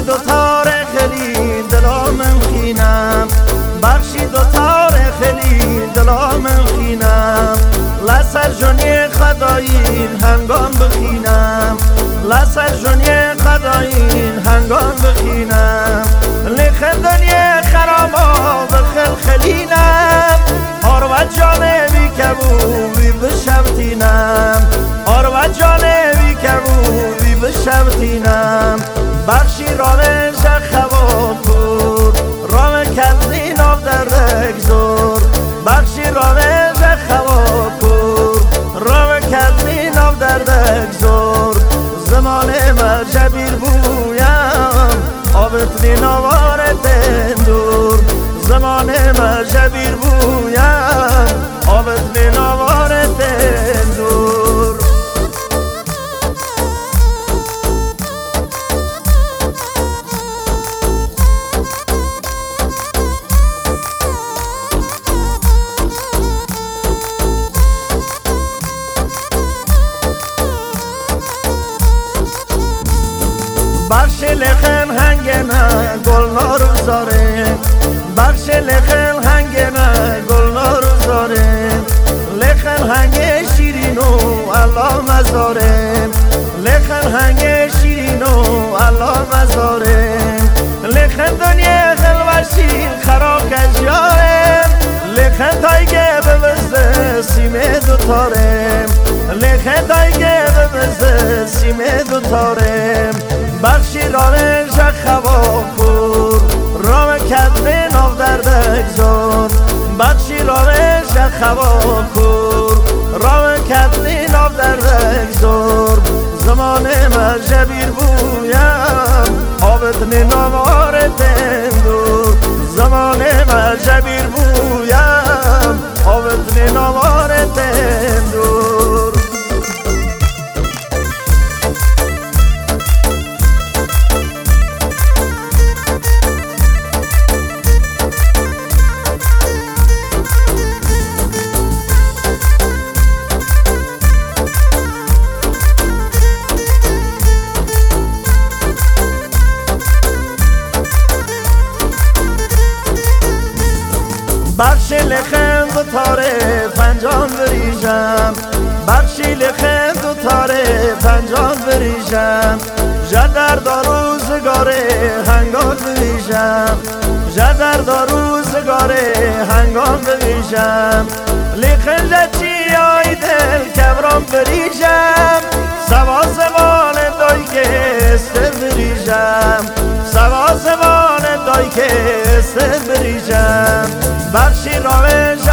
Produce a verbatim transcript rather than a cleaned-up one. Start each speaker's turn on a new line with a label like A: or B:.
A: دو تار خیلی دلا من خینم، بخشی دو تار خیلی دلا من خینم، لسر جونی خداین هنگام بخینم، لسر جونی خداین هنگام بخینم، لخ دنیا خراما بخل خلینم، آرو جانه بی کبوبی بشبتینم، آرو جانه بی کبوبی بشبتینم، بخشی رامه شخوات بود رامه کزین آف درک زور، بخشی رامه شخوات بود رامه کزین آف درک زور، زمان مرجبیر بویم آبتنی نوار تندور، زمان مرجبیر بویم آبتنی نوار تندور. بخش لخن هنگنا گل نارو زاره، بخش لخن هنگنا گل نارو زاره، لخن هنگ شیرینو الله مزاره، لخن هنگ شیرینو الله مزاره، لخن دنیا خلوشی خراب کجاره، لخن تایگه ببزده سیمه دو تاره، لخن تایگه ببزده سیمه دو تاره، بخشی رامه شخوا کور رامه کدمه ناو دردک زور، بخشی رامه شخوا کور رامه کدمه ناو دردک زور، زمان مرجبیر بویم آبتنی نوار تندور، زمان مرجبیر بویم آبتنی نوار تندور. بخشی لخن دو تاره پنجان بریجم، بخشی لخن دو تاره پنجان بریجم، جدر داروزگاره هنگام بریجم، جدر داروزگاره هنگام بریجم، لخن جچی آی دل کبران بریجم، سوا زمان دای که استر بریجم، سوا زمان دای که استر بریجم، بخشی رامه